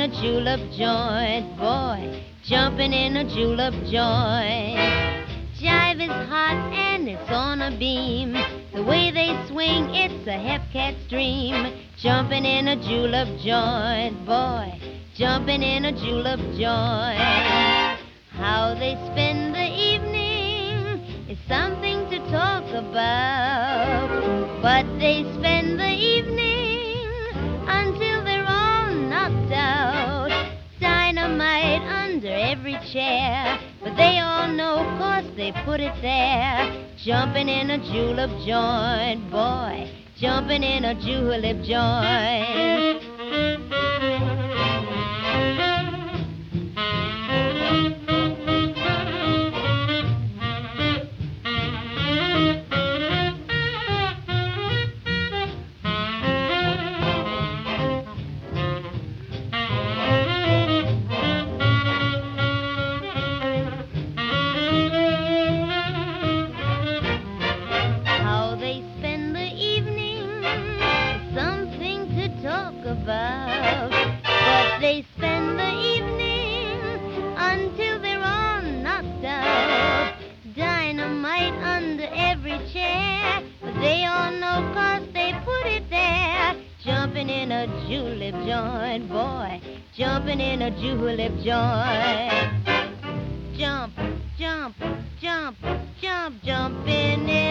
a julep joint, boy, jumping in a julep joint. Jive is hot and it's on a beam. The way they swing, it's a hepcat's dream. Jumping in a julep joint, boy, jumping in a julep joint. How they spend the evening is something to talk about. But they spend the evening until they're all knocked out. Dynamite under every chair, but they all know 'cause they put it there. Jumping in a julep joint, boy, jumping in a julep joint. But they spend the evening until they're all knocked out. Dynamite under every chair, but they all know 'cause they put it there. Jumping in a julep joint, boy, jumping in a julep joint. Jump, jump, jump, jump, jumping in